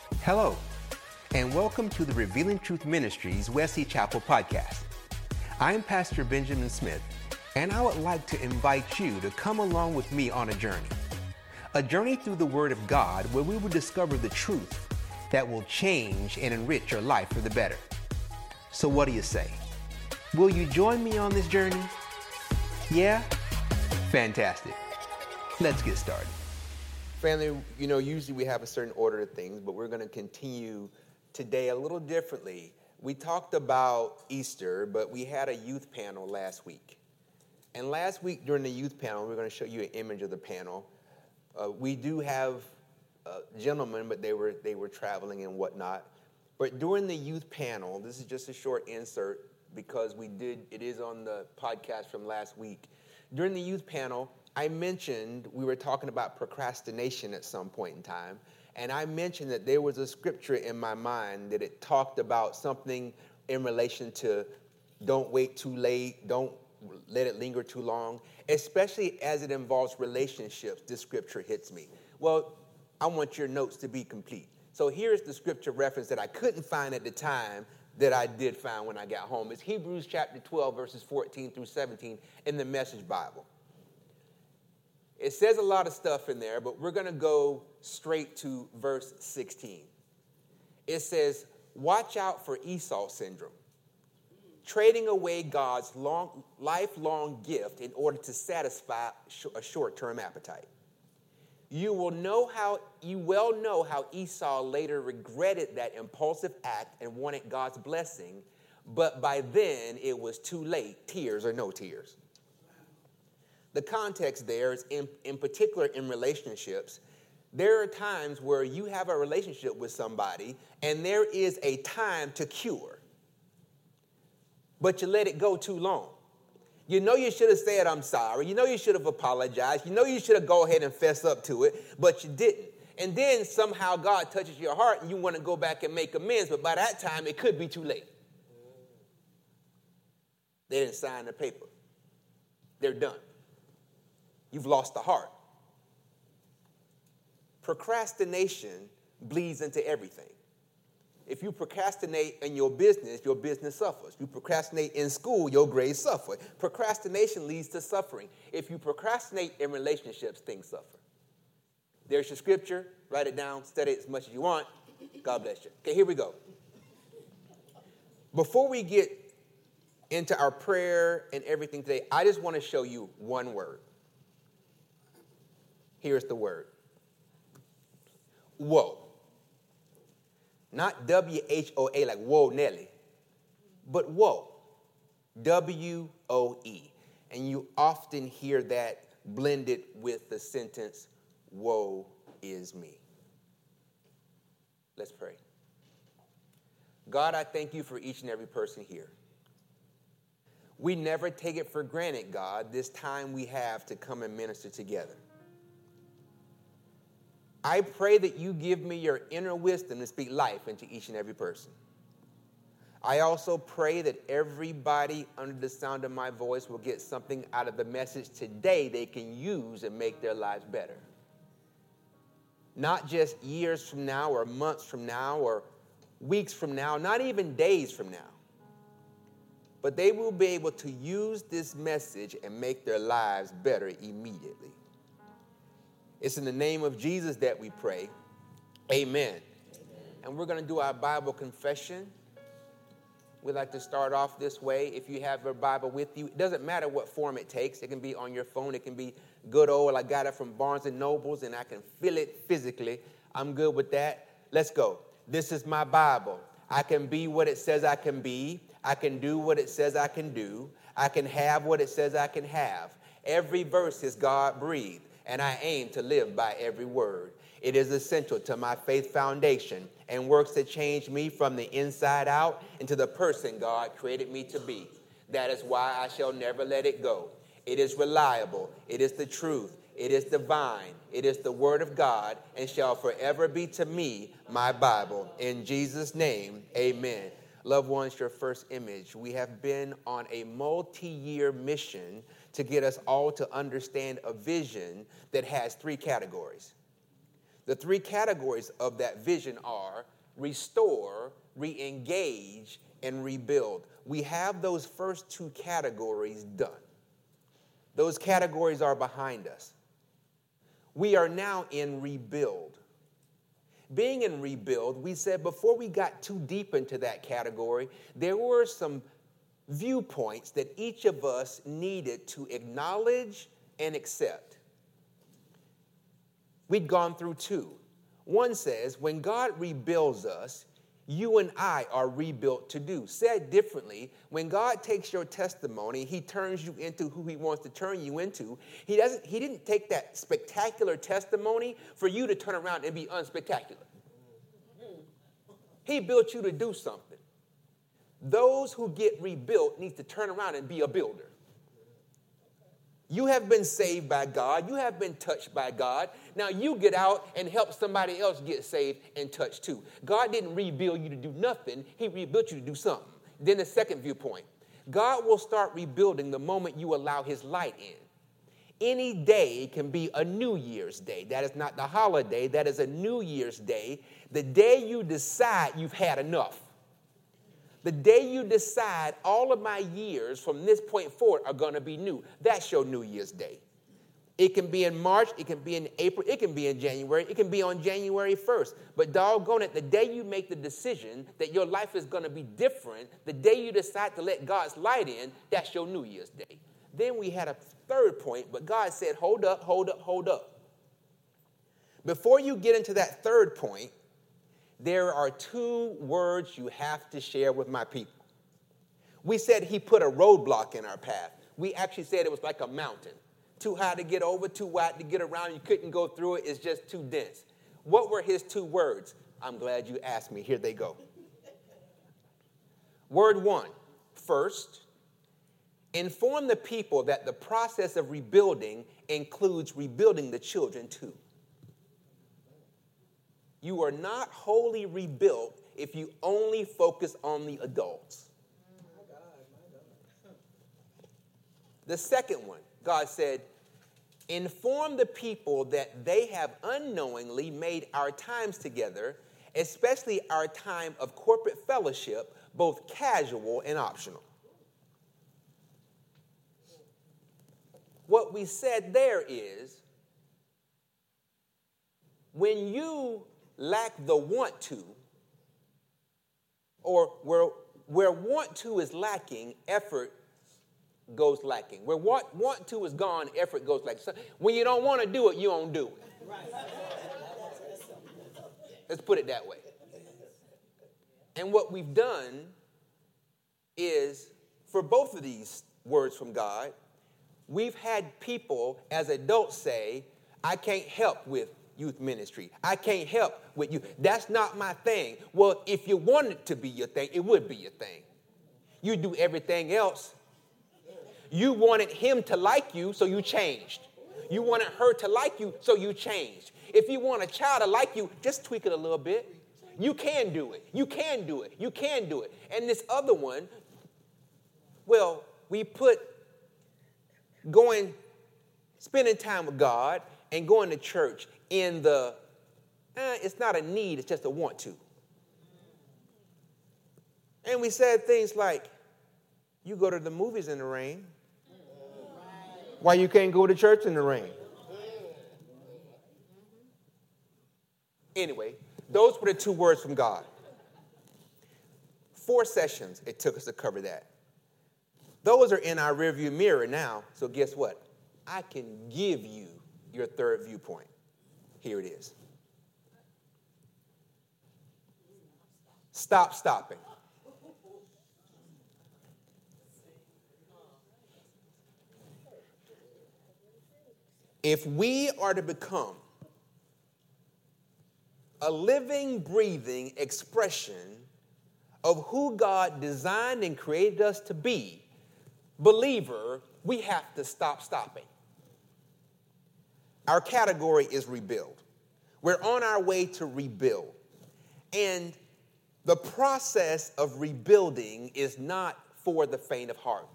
Hello, and welcome to the Revealing Truth Ministries Wesley Chapel podcast. I'm Pastor Benjamin Smith, and I would like to invite you to come along with me on a journey through the Word of God where we will discover the truth that will change and enrich your life for the better. So what do you say? Will you join me on this journey? Yeah? Fantastic. Let's get started. Family, usually we have a certain order of things, but we're going to continue today a little differently. We talked about Easter, but we had a youth panel last week. And last week during the youth panel, we're going to show you an image of the panel. We do have gentlemen, but they were traveling and whatnot. But during the youth panel, this is just a short insert because it is on the podcast from last week. During the youth panel, I mentioned we were talking about procrastination at some point in time, and I mentioned that there was a scripture in my mind that it talked about something in relation to don't wait too late, don't let it linger too long, especially as it involves relationships. This scripture hits me. Well, I want your notes to be complete. So here's the scripture reference that I couldn't find at the time that I did find when I got home. It's Hebrews chapter 12, verses 14 through 17 in the Message Bible. It says a lot of stuff in there, but we're going to go straight to verse 16. It says, watch out for Esau syndrome, trading away God's lifelong gift in order to satisfy a short-term appetite. You well know how Esau later regretted that impulsive act and wanted God's blessing, but by then it was too late, tears or no tears. The context there is, in particular in relationships, there are times where you have a relationship with somebody and there is a time to cure, but you let it go too long. You know you should have said, I'm sorry. You know you should have apologized. You know you should have go ahead and fess up to it, but you didn't. And then somehow God touches your heart and you want to go back and make amends, but by that time it could be too late. They didn't sign the paper. They're done. You've lost the heart. Procrastination bleeds into everything. If you procrastinate in your business suffers. If you procrastinate in school, your grades suffer. Procrastination leads to suffering. If you procrastinate in relationships, things suffer. There's your scripture. Write it down. Study it as much as you want. God bless you. Okay, here we go. Before we get into our prayer and everything today, I just want to show you one word. Here's the word. Whoa. Not W-H-O-A like whoa Nelly, but whoa. W-O-E. And you often hear that blended with the sentence, woe is me. Let's pray. God, I thank you for each and every person here. We never take it for granted, God, this time we have to come and minister together. I pray that you give me your inner wisdom to speak life into each and every person. I also pray that everybody under the sound of my voice will get something out of the message today they can use and make their lives better. Not just years from now or months from now or weeks from now, not even days from now. But they will be able to use this message and make their lives better immediately. It's in the name of Jesus that we pray. Amen. And we're going to do our Bible confession. We like to start off this way. If you have your Bible with you, it doesn't matter what form it takes. It can be on your phone. It can be good old. I got it from Barnes & Nobles, and I can feel it physically. I'm good with that. Let's go. This is my Bible. I can be what it says I can be. I can do what it says I can do. I can have what it says I can have. Every verse is God-breathed, and I aim to live by every word. It is essential to my faith foundation and works to change me from the inside out into the person God created me to be. That is why I shall never let it go. It is reliable. It is the truth. It is divine. It is the word of God and shall forever be to me my Bible. In Jesus' name, amen. Loved ones, your first image. We have been on a multi-year mission to get us all to understand a vision that has three categories. The three categories of that vision are restore, re-engage, and rebuild. We have those first two categories done. Those categories are behind us. We are now in rebuild. Being in rebuild, we said before we got too deep into that category, there were some viewpoints that each of us needed to acknowledge and accept. We'd gone through two. One says, when God rebuilds us, you and I are rebuilt to do. Said differently, when God takes your testimony, he turns you into who he wants to turn you into. He didn't take that spectacular testimony for you to turn around and be unspectacular. He built you to do something. Those who get rebuilt need to turn around and be a builder. You have been saved by God. You have been touched by God. Now you get out and help somebody else get saved and touched too. God didn't rebuild you to do nothing. He rebuilt you to do something. Then the second viewpoint. God will start rebuilding the moment you allow his light in. Any day can be a New Year's Day. That is not the holiday. That is a New Year's Day. The day you decide you've had enough. The day you decide all of my years from this point forward are going to be new. That's your New Year's Day. It can be in March. It can be in April. It can be in January. It can be on January 1st. But doggone it, the day you make the decision that your life is going to be different, the day you decide to let God's light in, that's your New Year's Day. Then we had a third point, but God said, hold up, hold up, hold up. Before you get into that third point, there are two words you have to share with my people. We said he put a roadblock in our path. We actually said it was like a mountain. Too high to get over, too wide to get around. You couldn't go through it. It's just too dense. What were his two words? I'm glad you asked me. Here they go. Word one, first, inform the people that the process of rebuilding includes rebuilding the children too. You are not wholly rebuilt if you only focus on the adults. The second one, God said, inform the people that they have unknowingly made our times together, especially our time of corporate fellowship, both casual and optional. What we said there is, when you lack the want to, or where want to is lacking, effort goes lacking. Where want to is gone, effort goes lacking. So when you don't want to do it, you don't do it. Let's put it that way. And what we've done is, for both of these words from God, we've had people as adults say, I can't help with youth ministry. I can't help with you. That's not my thing. Well, if you want it to be your thing, it would be your thing. You do everything else. You wanted him to like you, so you changed. You wanted her to like you, so you changed. If you want a child to like you, just tweak it a little bit. You can do it. You can do it. You can do it. And this other one, well, we put spending time with God and going to church in the, it's not a need, it's just a want to. And we said things like, you go to the movies in the rain. Why you can't go to church in the rain? Anyway, those were the two words from God. 4 sessions it took us to cover that. Those are in our rearview mirror now, so guess what? I can give you your third viewpoint. Here it is. Stop stopping. If we are to become a living, breathing expression of who God designed and created us to be, believer, we have to stop stopping. Our category is rebuild. We're on our way to rebuild. And the process of rebuilding is not for the faint of heart.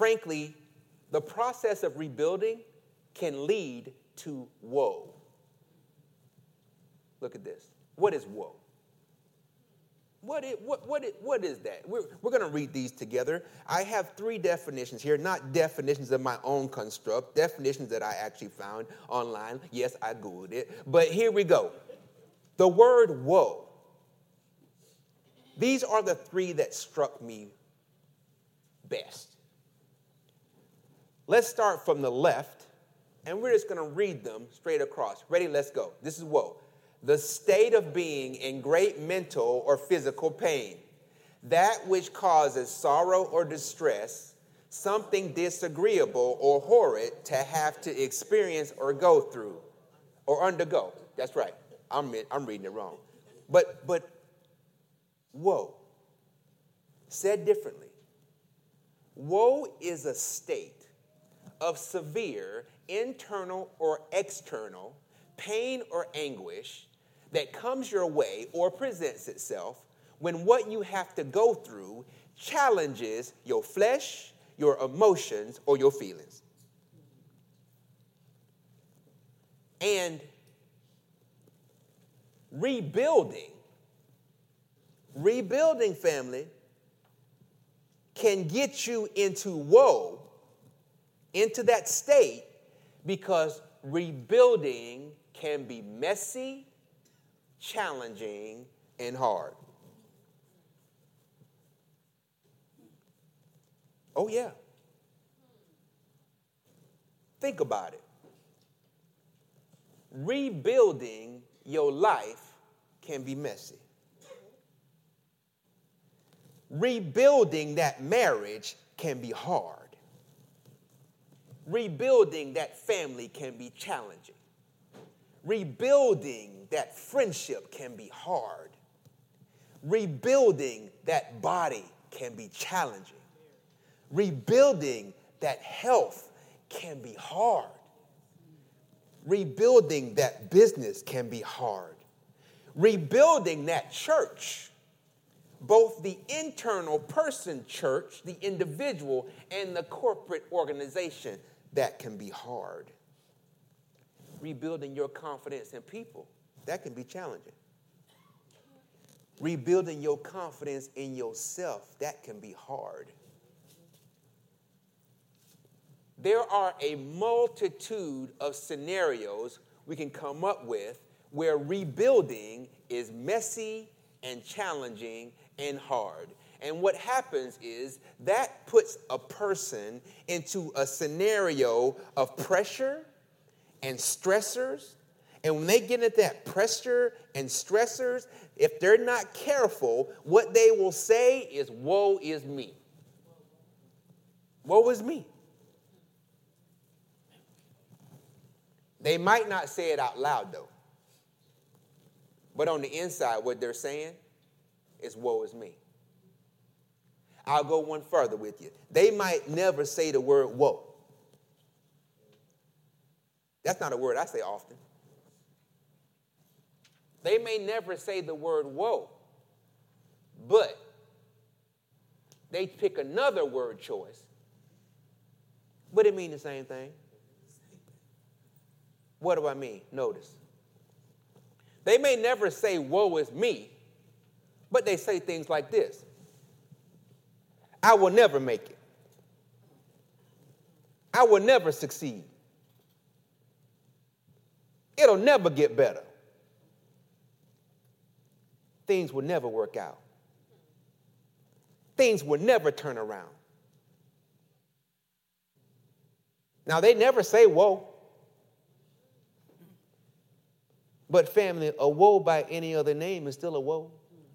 Frankly, the process of rebuilding can lead to woe. Look at this. What is woe? What is that? We're going to read these together. I have 3 definitions here, not definitions of my own construct, definitions that I actually found online. Yes, I Googled it. But here we go. The word woe. These are the 3 that struck me best. Let's start from the left, and we're just going to read them straight across. Ready? Let's go. This is woe. The state of being in great mental or physical pain, that which causes sorrow or distress, something disagreeable or horrid to have to experience or go through or undergo. That's right. I'm reading it wrong. But woe, said differently, woe is a state of severe internal or external pain or anguish that comes your way or presents itself when what you have to go through challenges your flesh, your emotions, or your feelings. And rebuilding, family, can get you into woe, into that state, because rebuilding can be messy, challenging, and hard. Oh, yeah. Think about it. Rebuilding your life can be messy. Rebuilding that marriage can be hard. Rebuilding that family can be challenging. Rebuilding that friendship can be hard. Rebuilding that body can be challenging. Rebuilding that health can be hard. Rebuilding that business can be hard. Rebuilding that church, both the internal person church, the individual, and the corporate organization, that can be hard. Rebuilding your confidence in people, that can be challenging. Rebuilding your confidence in yourself, that can be hard. There are a multitude of scenarios we can come up with where rebuilding is messy and challenging and hard. And what happens is that puts a person into a scenario of pressure and stressors. And when they get into that pressure and stressors, if they're not careful, what they will say is, woe is me. Woe is me. They might not say it out loud, though. But on the inside, what they're saying is, woe is me. I'll go one further with you. They might never say the word woe. That's not a word I say often. They may never say the word woe, but they pick another word choice, but it means the same thing. What do I mean? Notice. They may never say, woe is me, but they say things like this. I will never make it. I will never succeed. It'll never get better. Things will never work out. Things will never turn around. Now, they never say woe. But family, a woe by any other name is still a woe.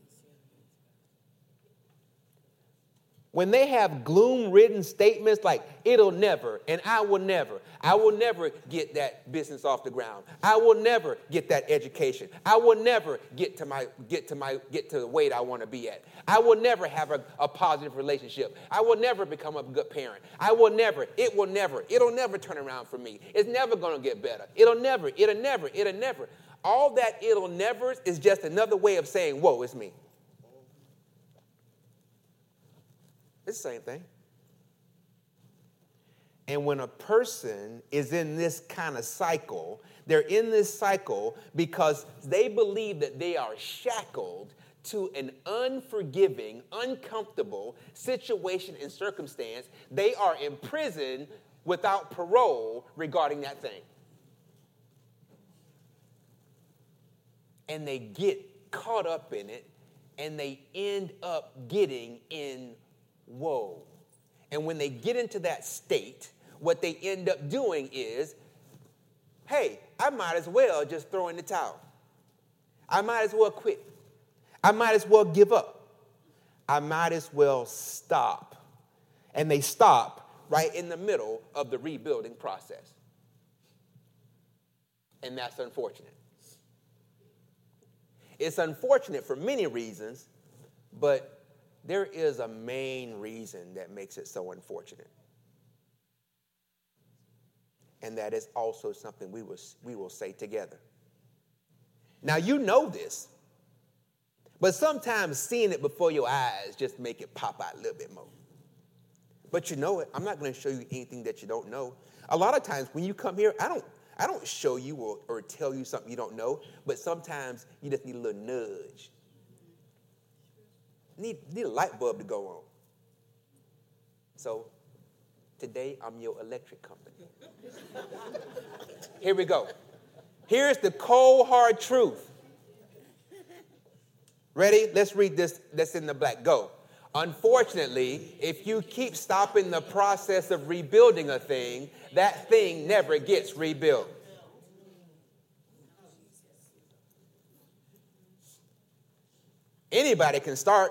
When they have gloom-ridden statements like, it'll never, and I will never get that business off the ground. I will never get that education. I will never get to the weight I want to be at. I will never have a positive relationship. I will never become a good parent. It'll never turn around for me. It's never going to get better. It'll never. All that it'll never is just another way of saying, woe is me. It's the same thing. And when a person is in this kind of cycle, they're in this cycle because they believe that they are shackled to an unforgiving, uncomfortable situation and circumstance. They are in prison without parole regarding that thing. And they get caught up in it, and they end up getting in woe. And when they get into that state, what they end up doing is, hey, I might as well just throw in the towel. I might as well quit. I might as well give up. I might as well stop. And they stop right in the middle of the rebuilding process. And that's unfortunate. It's unfortunate for many reasons, but there is a main reason that makes it so unfortunate. And that is also something we will say together. Now, you know this, but sometimes seeing it before your eyes just make it pop out a little bit more. But you know it. I'm not going to show you anything that you don't know. A lot of times when you come here, I don't show you or tell you something you don't know, but sometimes you just need a little nudge. Need a light bulb to go on. So today I'm your electric company. Here we go. Here's the cold, hard truth. Ready? Let's read this. That's in the black. Go. Unfortunately, if you keep stopping the process of rebuilding a thing, that thing never gets rebuilt. Anybody can start,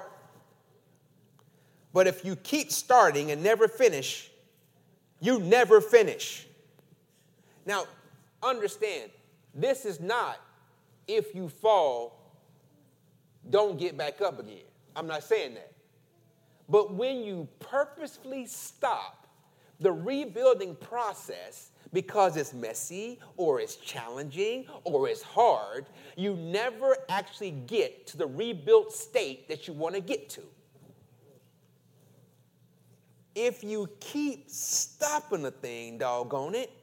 but if you keep starting and never finish, you never finish. Now, understand, this is not if you fall, don't get back up again. I'm not saying that. But when you purposefully stop the rebuilding process because it's messy or it's challenging or it's hard, you never actually get to the rebuilt state that you want to get to. If you keep stopping the thing, doggone it,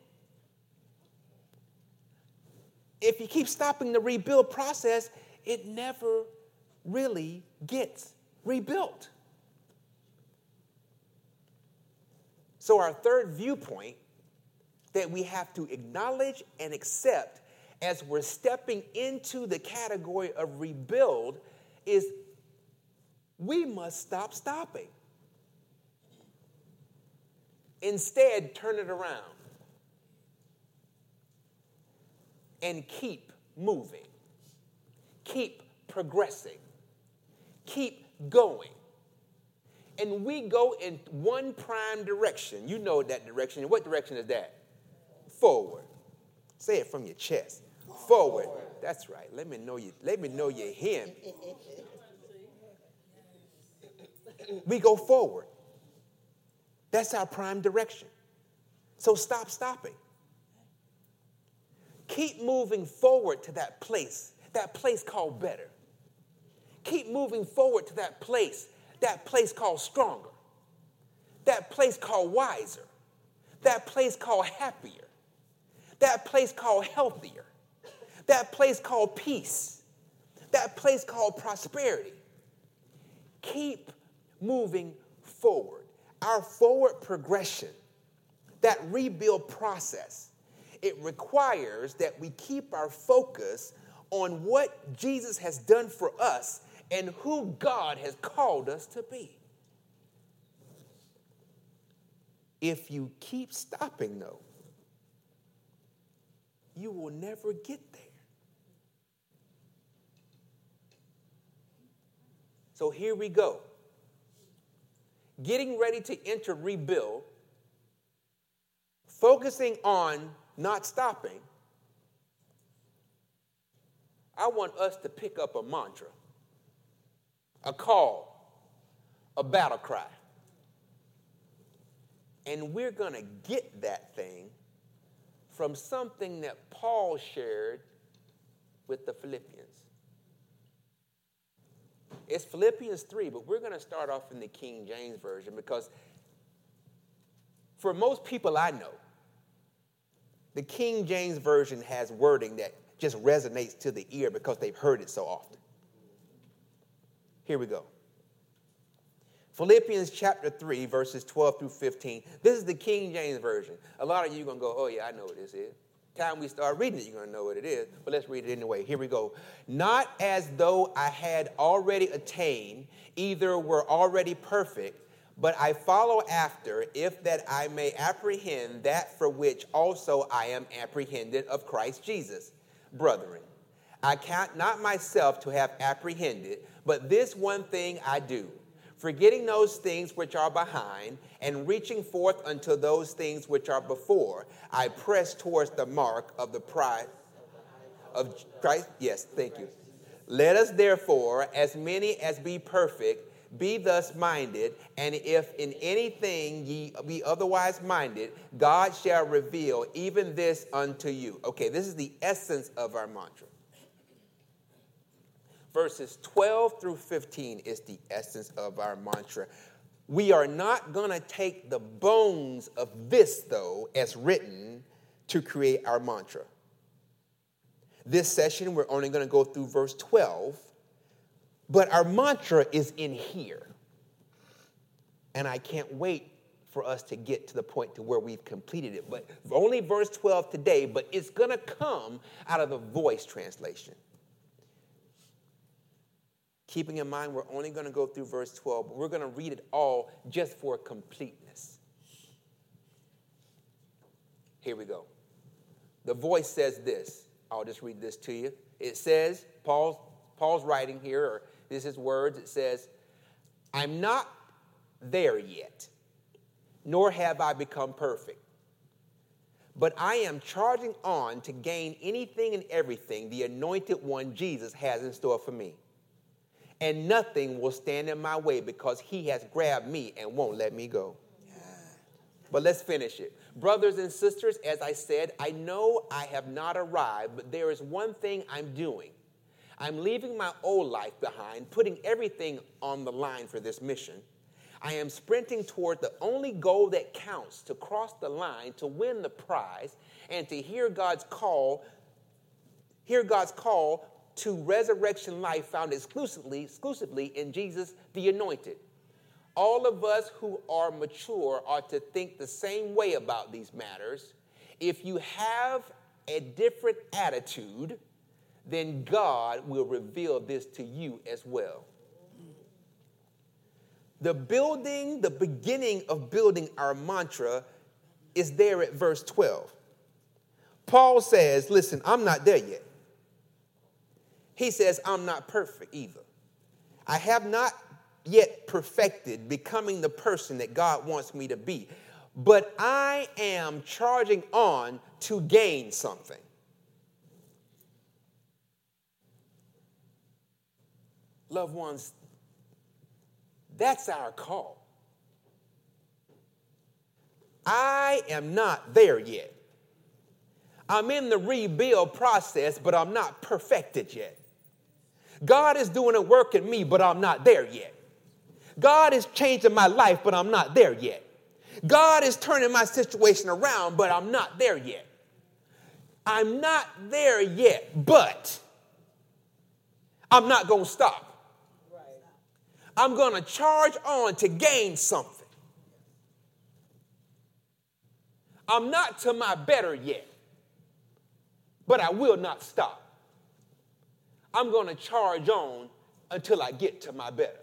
if you keep stopping the rebuild process, it never really gets rebuilt. So our third viewpoint that we have to acknowledge and accept as we're stepping into the category of rebuild is we must stop stopping. Instead, turn it around and keep moving. Keep progressing. Keep going. And we go in one prime direction. You know that direction. What direction is that? Forward. Say it from your chest. Forward. That's right. Let me know you're him. We go forward. That's our prime direction. So stop stopping. Keep moving forward to that place called better. Keep moving forward to that place called stronger, that place called wiser, that place called happier, that place called healthier, that place called peace, that place called prosperity. Keep moving forward. Our forward progression, that rebuild process, it requires that we keep our focus on what Jesus has done for us and who God has called us to be. If you keep stopping, though, you will never get there. So here we go. Getting ready to enter rebuild, focusing on not stopping. I want us to pick up a mantra, a call, a battle cry. And we're going to get that thing from something that Paul shared with the Philippians. It's Philippians 3, but we're going to start off in the King James Version because For most people I know, the King James Version has wording that just resonates to the ear because they've heard it so often. Here we go. Philippians chapter 3, verses 12 through 15. This is the King James Version. A lot of you are going to go, oh, yeah, I know what this is. Time we start reading it, you're going to know what it is. But let's read it anyway. Here we go. Not as though I had already attained, either were already perfect, but I follow after, if that I may apprehend that for which also I am apprehended of Christ Jesus. Brethren, I count not myself to have apprehended, but this one thing I do, forgetting those things which are behind, and reaching forth unto those things which are before, I press towards the mark of the prize of Christ. Yes, thank you. Let us therefore, as many as be perfect, be thus minded, and if in anything ye be otherwise minded, God shall reveal even this unto you. Okay, this is the essence of our mantra. Verses 12 through 15 is the essence of our mantra. We are not going to take the bones of this, though, as written to create our mantra. This session, we're only going to go through verse 12, but our mantra is in here. And I can't wait for us to get to the point to where we've completed it. But only verse 12 today, but it's going to come out of the Voice translation. Keeping in mind, we're only going to go through verse 12, but we're going to read it all just for completeness. Here we go. The Voice says this. I'll just read this to you. It says, Paul's writing here, or this is words. It says, I'm not there yet, nor have I become perfect. But I am charging on to gain anything and everything the Anointed One, Jesus, has in store for me. And nothing will stand in my way because he has grabbed me and won't let me go. But let's finish it. Brothers and sisters, as I said, I know I have not arrived, but there is one thing I'm doing. I'm leaving my old life behind, putting everything on the line for this mission. I am sprinting toward the only goal that counts, to cross the line, to win the prize, and to hear God's call to resurrection life found exclusively in Jesus the Anointed. All of us who are mature are to think the same way about these matters. If you have a different attitude, then God will reveal this to you as well. The beginning of building our mantra is there at verse 12. Paul says, listen, I'm not there yet. He says, I'm not perfect either. I have not yet perfected becoming the person that God wants me to be. But I am charging on to gain something. Loved ones, that's our call. I am not there yet. I'm in the rebuild process, but I'm not perfected yet. God is doing a work in me, but I'm not there yet. God is changing my life, but I'm not there yet. God is turning my situation around, but I'm not there yet. I'm not there yet, but I'm not going to stop. I'm going to charge on to gain something. I'm not to my better yet, but I will not stop. I'm going to charge on until I get to my better.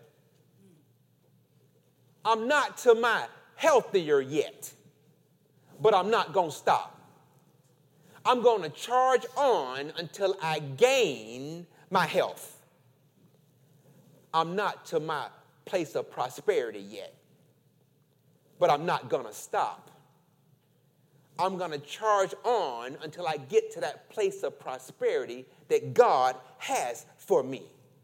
I'm not to my healthier yet, but I'm not going to stop. I'm going to charge on until I gain my health. I'm not to my place of prosperity yet, but I'm not going to stop. I'm going to charge on until I get to that place of prosperity that God has for me.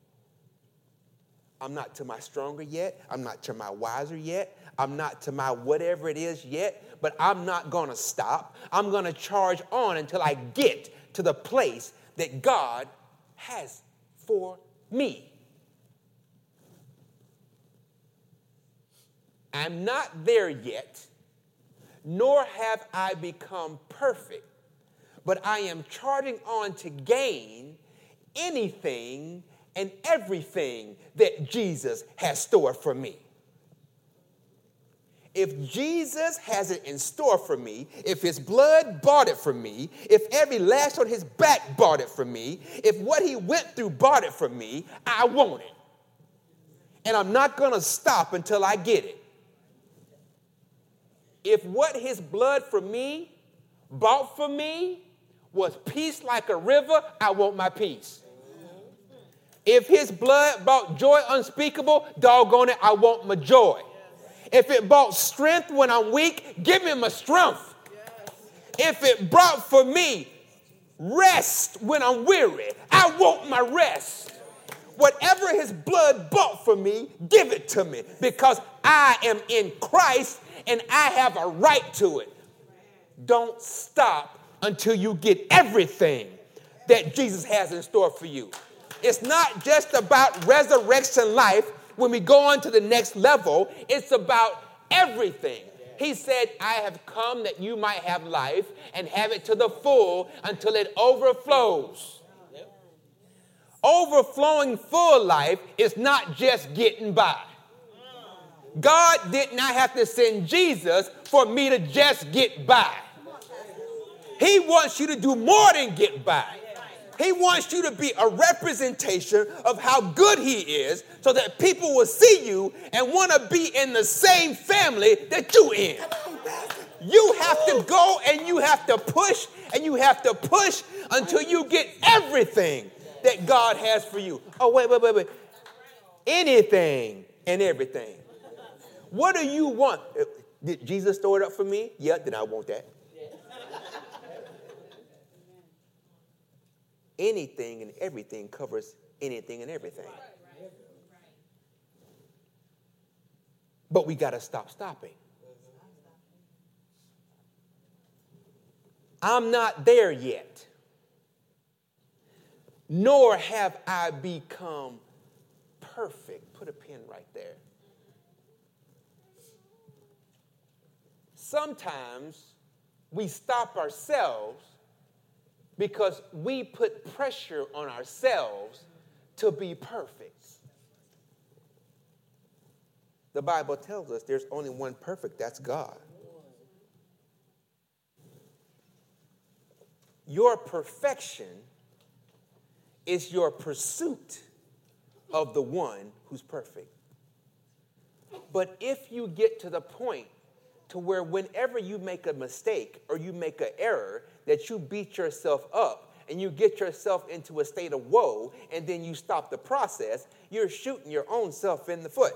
I'm not to my stronger yet. I'm not to my wiser yet. I'm not to my whatever it is yet, but I'm not going to stop. I'm going to charge on until I get to the place that God has for me. I'm not there yet, nor have I become perfect, but I am charging on to gain anything and everything that Jesus has stored for me. If Jesus has it in store for me, if his blood bought it for me, if every lash on his back bought it for me, if what he went through bought it for me, I want it. And I'm not going to stop until I get it. If what his blood for me bought for me was peace like a river, I want my peace. If his blood brought joy unspeakable, doggone it, I want my joy. If it brought strength when I'm weak, give me my strength. If it brought for me rest when I'm weary, I want my rest. Whatever his blood bought for me, give it to me, because I am in Christ and I have a right to it. Don't stop until you get everything that Jesus has in store for you. It's not just about resurrection life. When we go on to the next level, it's about everything. He said, I have come that you might have life and have it to the full until it overflows. Overflowing full life is not just getting by. God did not have to send Jesus for me to just get by. He wants you to do more than get by. He wants you to be a representation of how good he is so that people will see you and want to be in the same family that you in. You have to go and you have to push and you have to push until you get everything that God has for you. Oh, wait. Anything and everything. What do you want? Did Jesus store it up for me? Yeah, then I want that. Anything and everything covers anything and everything. But we got to stop stopping. I'm not there yet. Nor have I become perfect. Put a pin right there. Sometimes we stop ourselves because we put pressure on ourselves to be perfect. The Bible tells us there's only one perfect, that's God. Your perfection is your pursuit of the one who's perfect. But if you get to the point to where whenever you make a mistake or you make an error, that you beat yourself up and you get yourself into a state of woe and then you stop the process, you're shooting your own self in the foot.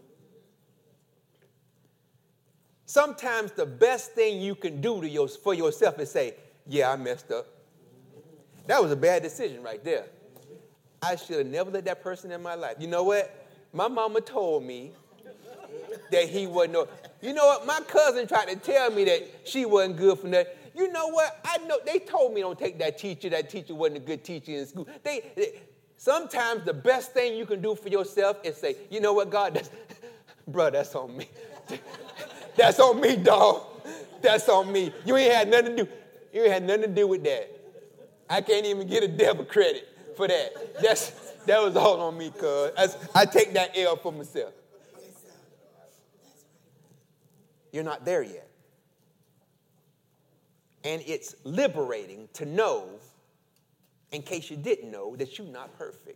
Sometimes the best thing you can do for yourself is say, yeah, I messed up. That was a bad decision right there. I should have never let that person in my life. You know what? My mama told me that he wasn't. You know what? My cousin tried to tell me that she wasn't good for that. You know what? I know they told me don't take that teacher. That teacher wasn't a good teacher in school. Sometimes the best thing you can do for yourself is say, you know what, God, that's on me. That's on me, dog. That's on me. You ain't had nothing to do. You ain't had nothing to do with that. I can't even get a devil credit for that. That was all on me, cuz. I take that L for myself. You're not there yet. And it's liberating to know, in case you didn't know, that you're not perfect.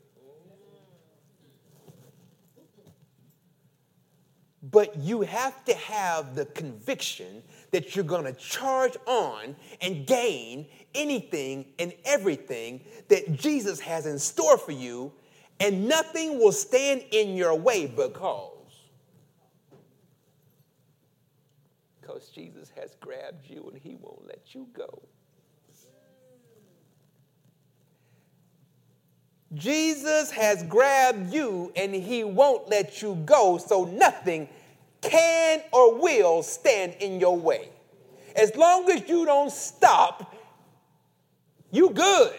But you have to have the conviction that you're going to charge on and gain anything and everything that Jesus has in store for you, and nothing will stand in your way because Jesus has grabbed you and he won't let you go. Jesus has grabbed you and he won't let you go, so nothing can or will stand in your way. As long as you don't stop, you good.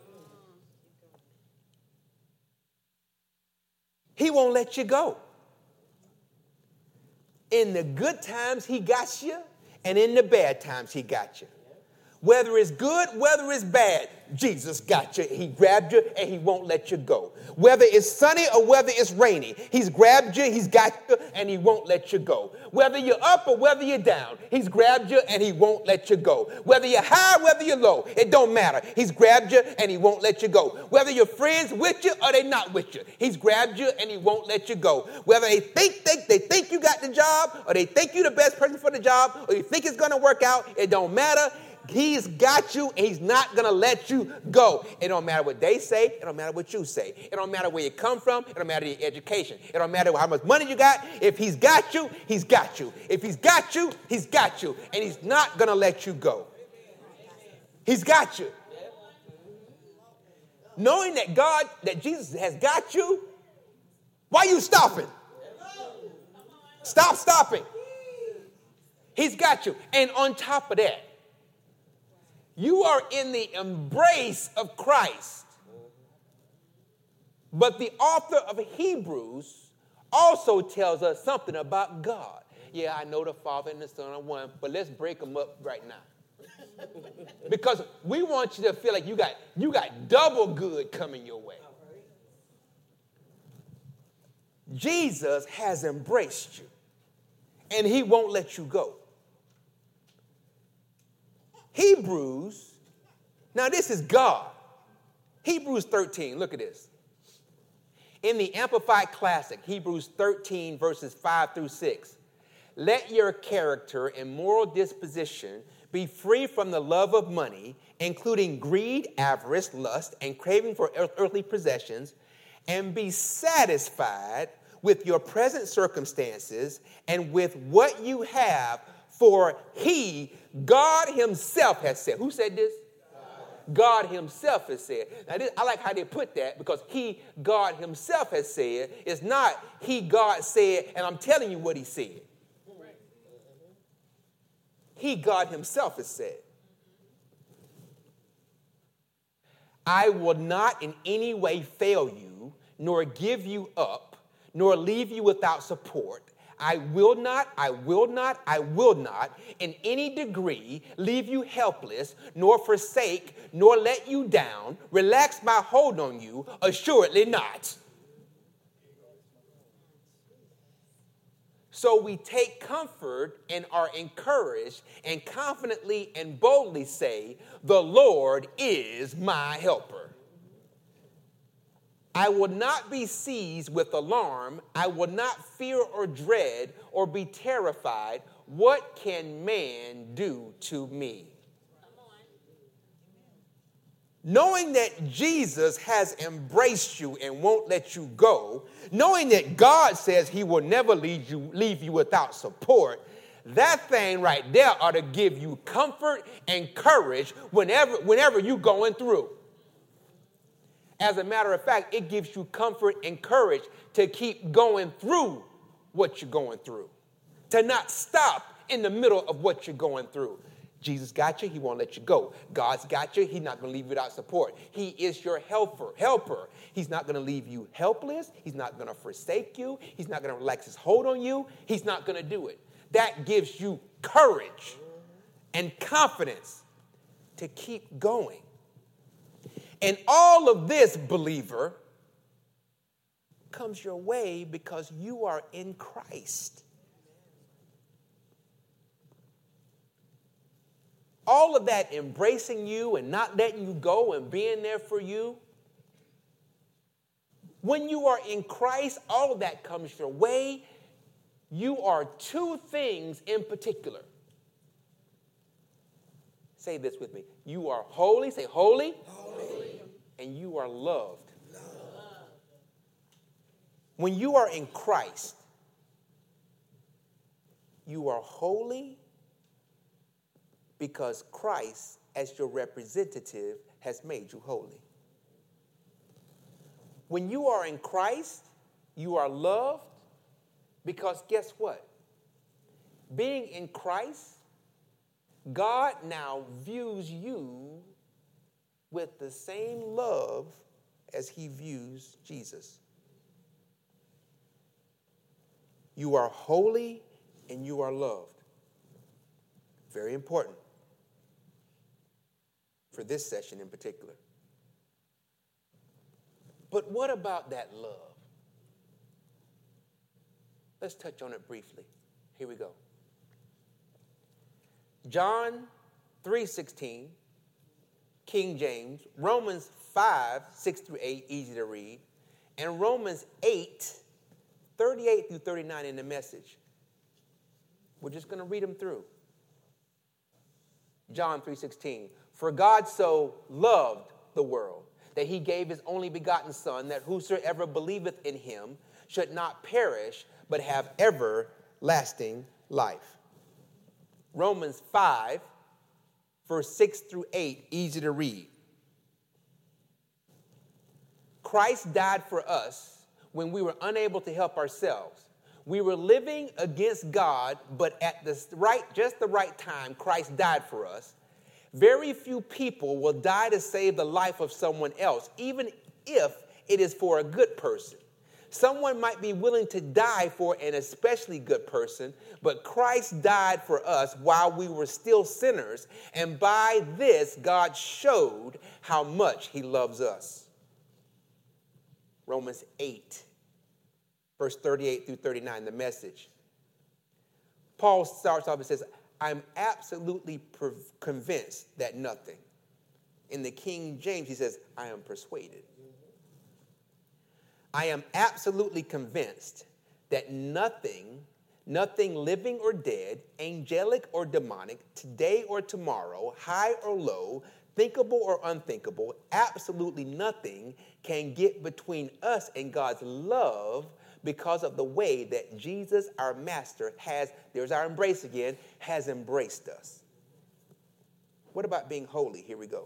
He won't let you go. In the good times, he got you. And in the bad times, he got you. Whether it's good, whether it's bad, Jesus got you. He grabbed you and he won't let you go. Whether it's sunny or whether it's rainy, he's grabbed you, he's got you, and he won't let you go. Whether you're up or whether you're down, he's grabbed you and he won't let you go. Whether you're high, whether you're low, it don't matter. He's grabbed you and he won't let you go. Whether your friends with you or they not with you, he's grabbed you and he won't let you go. Whether they think you got the job or they think you're the best person for the job or you think it's going to work out, it don't matter. He's got you, and he's not going to let you go. It don't matter what they say. It don't matter what you say. It don't matter where you come from. It don't matter your education. It don't matter how much money you got. If he's got you, he's got you. If he's got you, he's got you, and he's not going to let you go. He's got you. Knowing that Jesus has got you, why are you stopping? Stop stopping. He's got you. And on top of that, you are in the embrace of Christ. But the author of Hebrews also tells us something about God. Yeah, I know the Father and the Son are one, but let's break them up right now. Because we want you to feel like you got double good coming your way. Jesus has embraced you, and he won't let you go. Hebrews, now this is God. Hebrews 13, look at this. In the Amplified Classic, Hebrews 13, verses 5 through 6. Let your character and moral disposition be free from the love of money, including greed, avarice, lust, and craving for earthly possessions, and be satisfied with your present circumstances and with what you have, for he, God himself has said. Who said this? God himself has said. Now, I like how they put that, because he, God himself has said. It's not he, God said, and I'm telling you what he said. He, God himself has said. I will not in any way fail you, nor give you up, nor leave you without support. I will not in any degree leave you helpless, nor forsake, nor let you down, relax my hold on you, assuredly not. So we take comfort and are encouraged and confidently and boldly say, the Lord is my helper. I will not be seized with alarm. I will not fear or dread or be terrified. What can man do to me? Knowing that Jesus has embraced you and won't let you go, knowing that God says he will never leave you without support, that thing right there ought to give you comfort and courage whenever you're going through. As a matter of fact, it gives you comfort and courage to keep going through what you're going through, to not stop in the middle of what you're going through. Jesus got you. He won't let you go. God's got you. He's not going to leave you without support. He is your helper. He's not going to leave you helpless. He's not going to forsake you. He's not going to relax his hold on you. He's not going to do it. That gives you courage and confidence to keep going. And all of this, believer, comes your way because you are in Christ. All of that embracing you and not letting you go and being there for you. When you are in Christ, all of that comes your way. You are two things in particular. Say this with me. You are holy. Say holy. Holy. And you are loved. When you are in Christ, you are holy because Christ, as your representative, has made you holy. When you are in Christ, you are loved because guess what? Being in Christ, God now views you with the same love as he views Jesus. You are holy and you are loved. Very important for this session in particular. But what about that love? Let's touch on it briefly. Here we go. John 3:16, King James, Romans 5:6-8, easy to read, and Romans 8:38-39 in the Message. We're just going to read them through. John 3:16, for God so loved the world that he gave his only begotten Son, that whosoever believeth in him should not perish, but have everlasting life. Romans 5, verse 6-8, easy to read. Christ died for us when we were unable to help ourselves. We were living against God, but at just the right time, Christ died for us. Very few people will die to save the life of someone else, even if it is for a good person. Someone might be willing to die for an especially good person, but Christ died for us while we were still sinners, and by this, God showed how much he loves us. Romans 8, verse 38-39, the Message. Paul starts off and says, I'm absolutely convinced that nothing. In the King James, he says, I am persuaded. I am absolutely convinced that nothing living or dead, angelic or demonic, today or tomorrow, high or low, thinkable or unthinkable, absolutely nothing can get between us and God's love because of the way that Jesus, our master, there's our embrace again, has embraced us. What about being holy? Here we go.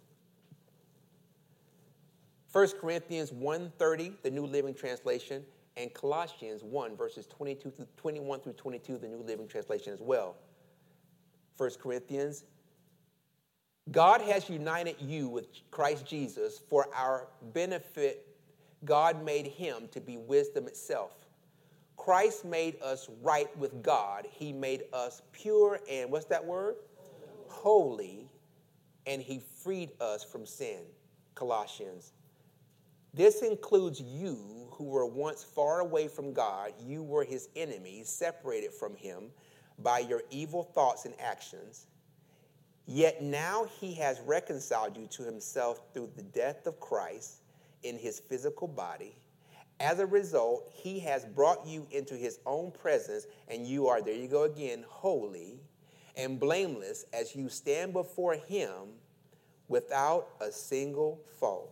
1 Corinthians 1:30, the New Living Translation, and Colossians 1, verses 21-22, the New Living Translation as well. 1 Corinthians, God has united you with Christ Jesus for our benefit. God made him to be wisdom itself. Christ made us right with God. He made us pure and, what's that word? Holy. And he freed us from sin. Colossians. This includes you who were once far away from God. You were his enemies, separated from him by your evil thoughts and actions. Yet now he has reconciled you to himself through the death of Christ in his physical body. As a result, he has brought you into his own presence, and you are, there you go again, holy and blameless as you stand before him without a single fault.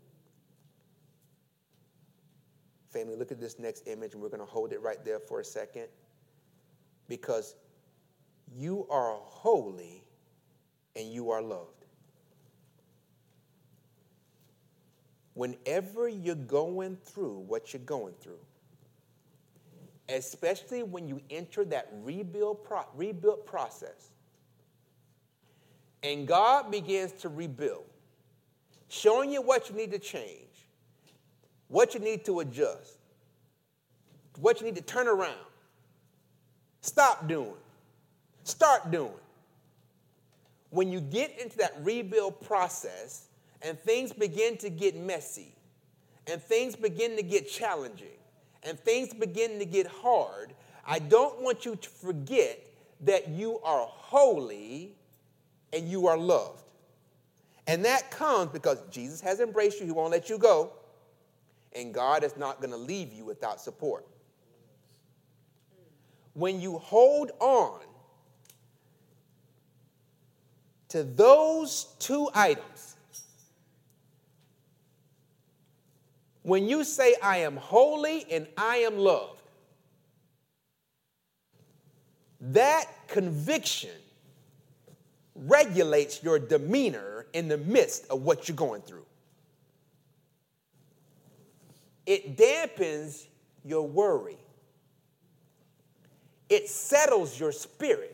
Family, look at this next image, and we're going to hold it right there for a second. Because you are holy and you are loved. Whenever you're going through what you're going through, especially when you enter that rebuild process, and God begins to rebuild, showing you what you need to change, what you need to adjust, what you need to turn around, stop doing, start doing. When you get into that rebuild process and things begin to get messy and things begin to get challenging and things begin to get hard, I don't want you to forget that you are holy and you are loved. And that comes because Jesus has embraced you. He won't let you go. And God is not going to leave you without support. When you hold on to those two items, when you say, I am holy and I am loved, that conviction regulates your demeanor in the midst of what you're going through. It dampens your worry. It settles your spirit.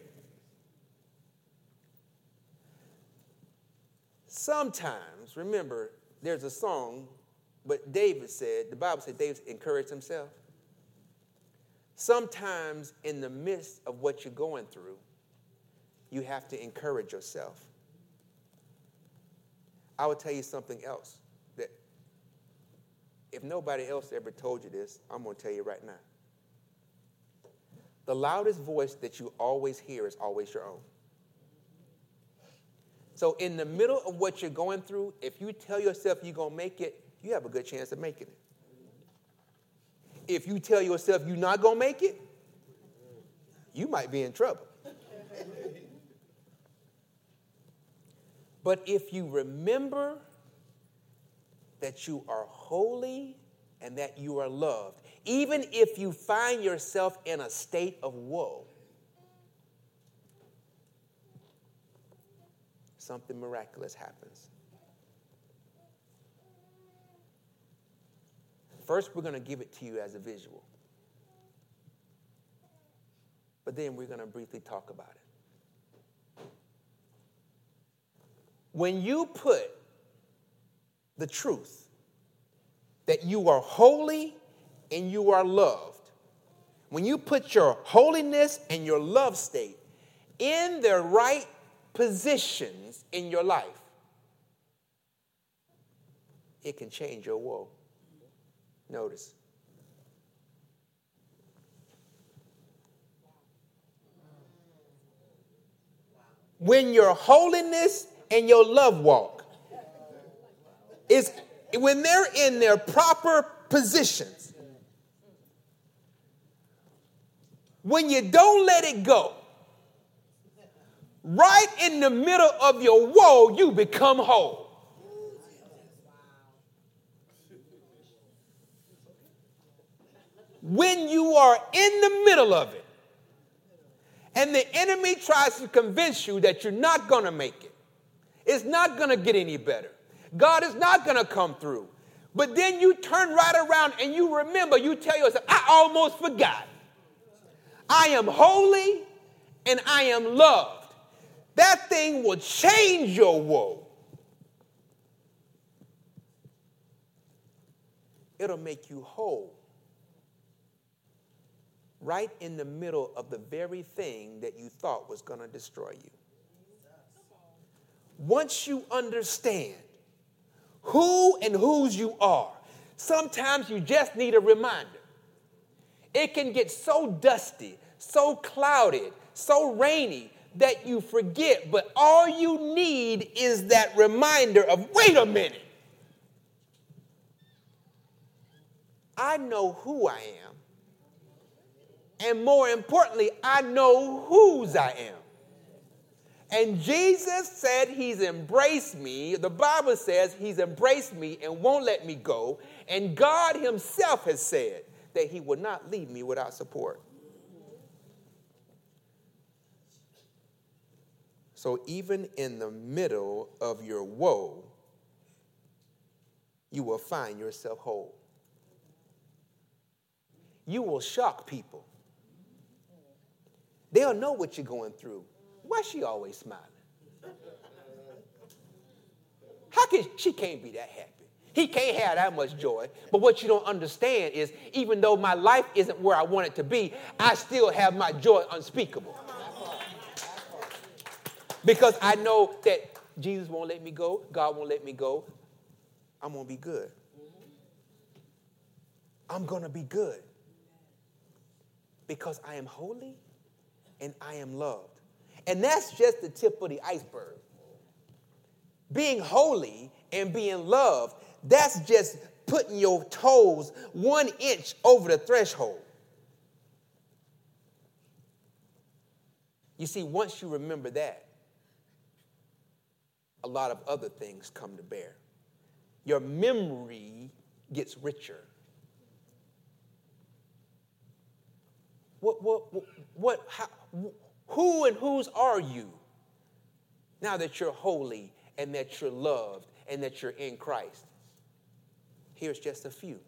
Sometimes, remember, there's a song, but David said, the Bible said David encouraged himself. Sometimes in the midst of what you're going through, You have to encourage yourself. I will tell you something else that if nobody else ever told you this, I'm going to tell you right now. The loudest voice that you always hear is always your own. So in the middle of what you're going through, if you tell yourself you're going to make it, you have a good chance of making it. If you tell yourself you're not going to make it, you might be in trouble. But if you remember that you are holy and that you are loved, even if you find yourself in a state of woe, something miraculous happens. First, we're going to give it to you as a visual. But then we're going to briefly talk about it. When you put the truth that you are holy and you are loved, when you put your holiness and your love state in the right positions in your life, it can change your woe. Notice. When your holiness and your love walk is when they're in their proper positions, when you don't let it go, right in the middle of your woe, you become whole. When you are in the middle of it, and the enemy tries to convince you that you're not going to make it, it's not going to get any better, God is not going to come through, but then you turn right around and you remember, you tell yourself, I almost forgot. I am holy and I am loved. That thing will change your woe. It'll make you whole. Right in the middle of the very thing that you thought was going to destroy you. Once you understand who and whose you are, sometimes you just need a reminder. It can get so dusty, so clouded, so rainy that you forget, but all you need is that reminder of, wait a minute. I know who I am. And more importantly, I know whose I am. And Jesus said he's embraced me. The Bible says he's embraced me and won't let me go. And God himself has said that he will not leave me without support. So even in the middle of your woe, you will find yourself whole. You will shock people. They'll know what you're going through. Why is she always smiling? How can she can't be that happy? He can't have that much joy. But what you don't understand is even though my life isn't where I want it to be, I still have my joy unspeakable. Because I know that Jesus won't let me go. God won't let me go. I'm going to be good. I'm going to be good. Because I am holy and I am loved. And that's just the tip of the iceberg. Being holy and being loved, that's just putting your toes 1 inch over the threshold. You see, once you remember that, a lot of other things come to bear. Your memory gets richer. Who and whose are you now that you're holy and that you're loved and that you're in Christ? Here's just a few.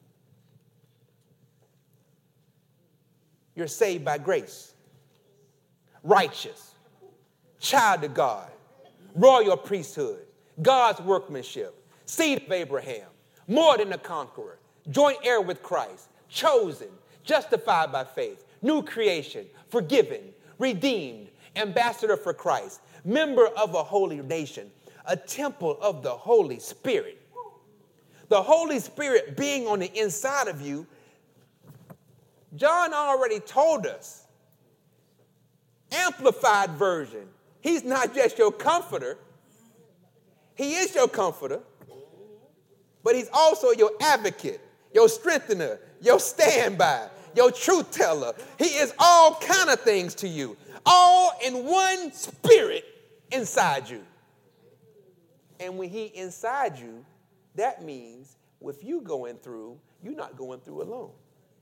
You're saved by grace, righteous, child of God, royal priesthood, God's workmanship, seed of Abraham, more than a conqueror, joint heir with Christ, chosen, justified by faith, new creation, forgiven, redeemed, ambassador for Christ, member of a holy nation, a temple of the Holy Spirit. The Holy Spirit being on the inside of you, John already told us, amplified version, he's not just your comforter. He is your comforter, but he's also your advocate, your strengthener, your standby, your truth teller. He is all kind of things to you, all in one spirit inside you. And when he inside you, that means if you going through, you're not going through alone.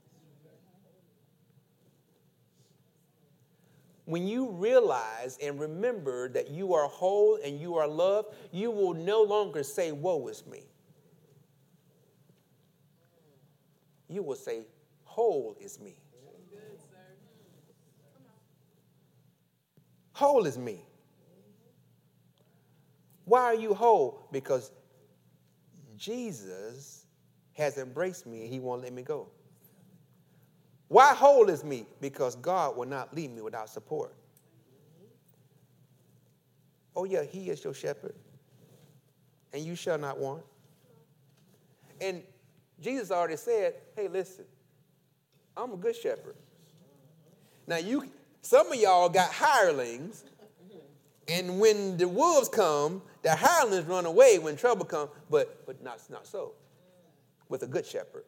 When you realize and remember that you are whole and you are loved, you will no longer say, woe is me. You will say, whole is me. Whole is me. Why are you whole? Because Jesus has embraced me and he won't let me go. Why whole is me? Because God will not leave me without support. Oh yeah, he is your shepherd. And you shall not want. And Jesus already said, hey, listen, I'm a good shepherd. Now some of y'all got hirelings, and when the wolves come, the hirelings run away when trouble comes, but not so with a good shepherd.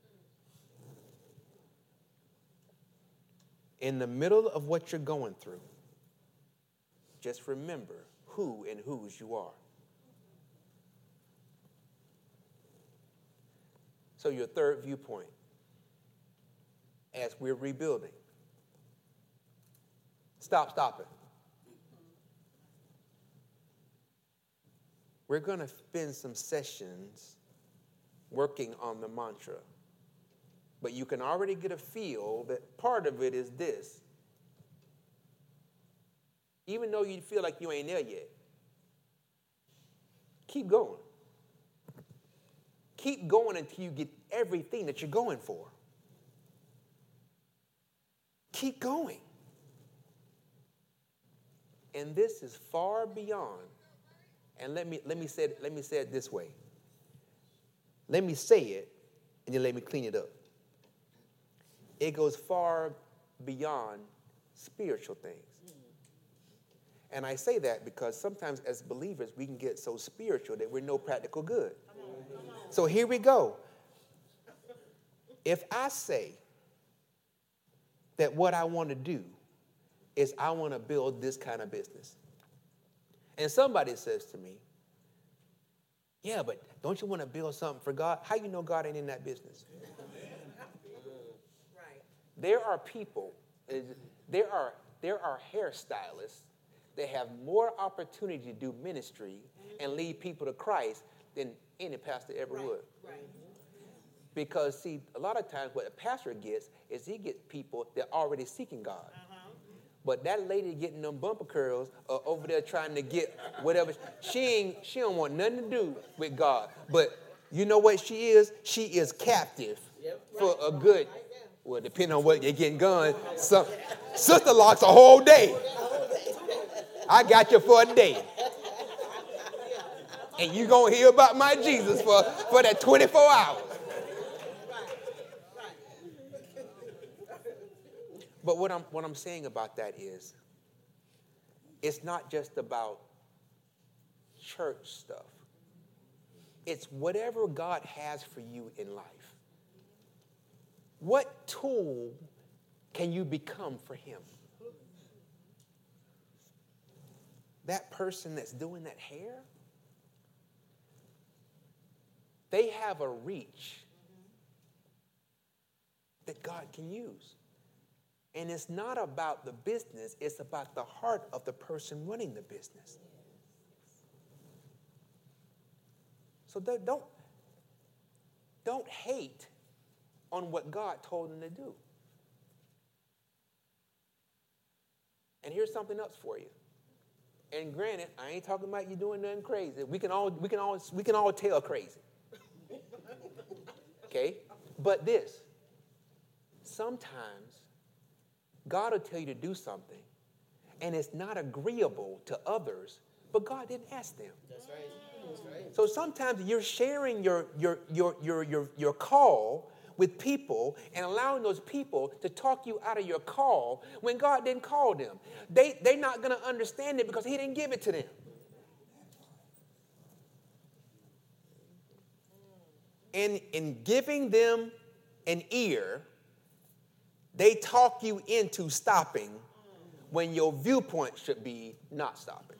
In the middle of what you're going through, just remember who and whose you are. So your third viewpoint, as we're rebuilding, stop it. We're going to spend some sessions working on the mantra. But you can already get a feel that part of it is this. Even though you feel like you ain't there yet, keep going. Keep going until you get everything that you're going for. Keep going. And this is far beyond. And let me say it this way. Let me say it, and then let me clean it up. It goes far beyond spiritual things. And I say that because sometimes as believers, we can get so spiritual that we're no practical good. So here we go. If I say that what I want to do is I want to build this kind of business, and somebody says to me, yeah, but don't you want to build something for God? How you know God ain't in that business? There are people, there are hairstylists that have more opportunity to do ministry and lead people to Christ than any pastor ever would. Right. Because, see, a lot of times what a pastor gets is he gets people that are already seeking God. Uh-huh. But that lady getting them bumper curls over there trying to get whatever, she don't want nothing to do with God. But you know what she is? She is captive for a good... Well, depending on what you're getting going, sister locks a whole day. I got you for a day. And you're going to hear about my Jesus for that 24 hours. But what I'm saying about that is, it's not just about church stuff. It's whatever God has for you in life. What tool can you become for him? That person that's doing that hair, they have a reach that God can use. And it's not about the business, it's about the heart of the person running the business. So don't hate on what God told them to do. And here's something else for you. And granted, I ain't talking about you doing nothing crazy. We can all tell crazy. Okay? But sometimes God will tell you to do something, and it's not agreeable to others, but God didn't ask them. That's right. That's right. So sometimes you're sharing your call with people and allowing those people to talk you out of your call when God didn't call them. They're not going to understand it because he didn't give it to them. And in giving them an ear, they talk you into stopping when your viewpoint should be not stopping.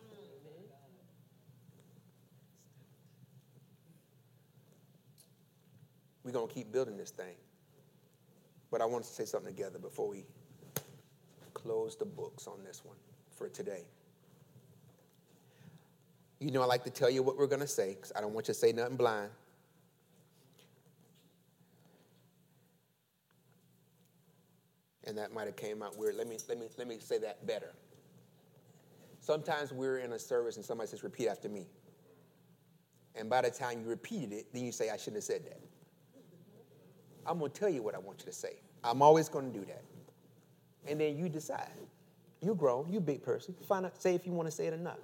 We're going to keep building this thing. But I want to say something together before we close the books on this one for today. You know I like to tell you what we're going to say because I don't want you to say nothing blind. And that might have came out weird. Let me say that better. Sometimes we're in a service and somebody says, repeat after me. And by the time you repeated it, then you say, I shouldn't have said that. I'm going to tell you what I want you to say. I'm always going to do that. And then you decide. You grown, you big person. Find out, say if you want to say it or not.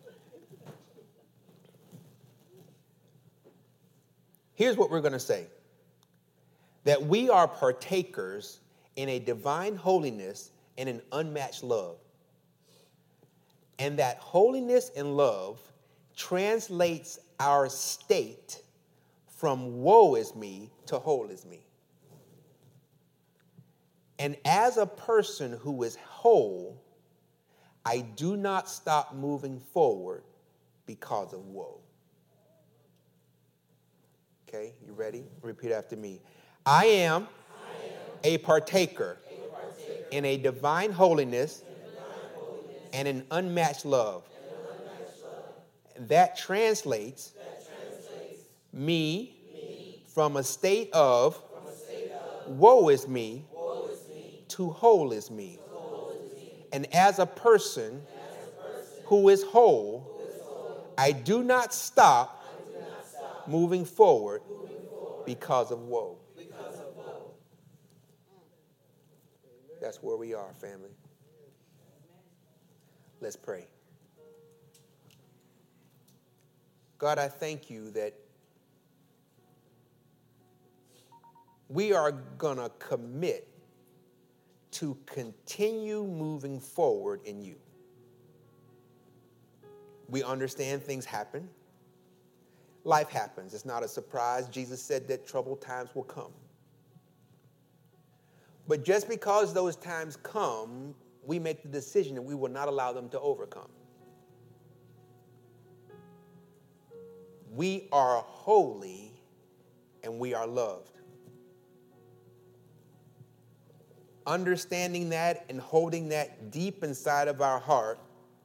Here's what we're going to say. That we are partakers in a divine holiness and an unmatched love. And that holiness and love translates our state from woe is me to whole is me. And as a person who is whole, I do not stop moving forward because of woe. Okay, you ready? Repeat after me. I am a partaker in a divine holiness and an unmatched love. That translates me from a state of woe is me to whole is me. And as a person who is whole, I do not stop moving forward because of woe. That's where we are, family. Let's pray. God, I thank you that we are going to commit to continue moving forward in you. We understand things happen. Life happens. It's not a surprise. Jesus said that troubled times will come. But just because those times come, we make the decision that we will not allow them to overcome. We are holy and we are loved. Understanding that and holding that deep inside of our heart,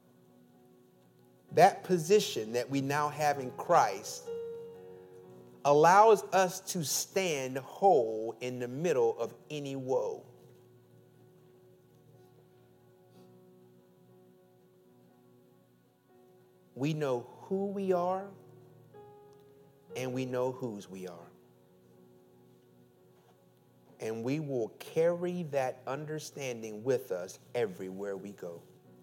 that position that we now have in Christ allows us to stand whole in the middle of any woe. We know who we are and we know whose we are. And we will carry that understanding with us everywhere we go.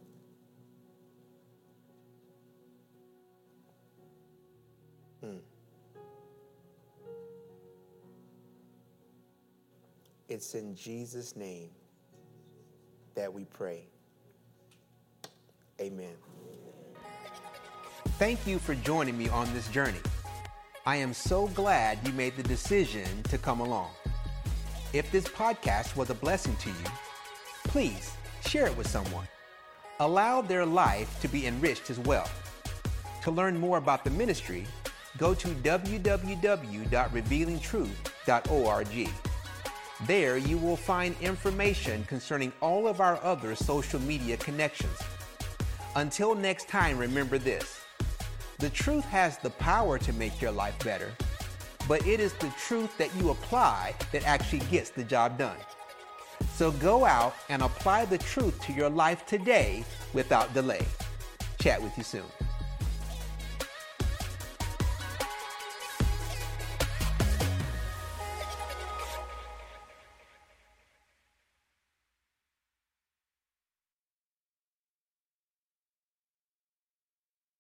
It's in Jesus' name that we pray. Amen. Thank you for joining me on this journey. I am so glad you made the decision to come along. If this podcast was a blessing to you, please share it with someone. Allow their life to be enriched as well. To learn more about the ministry, go to www.revealingtruth.org. There you will find information concerning all of our other social media connections. Until next time, remember this. The truth has the power to make your life better, but it is the truth that you apply that actually gets the job done. So go out and apply the truth to your life today without delay. Chat with you soon.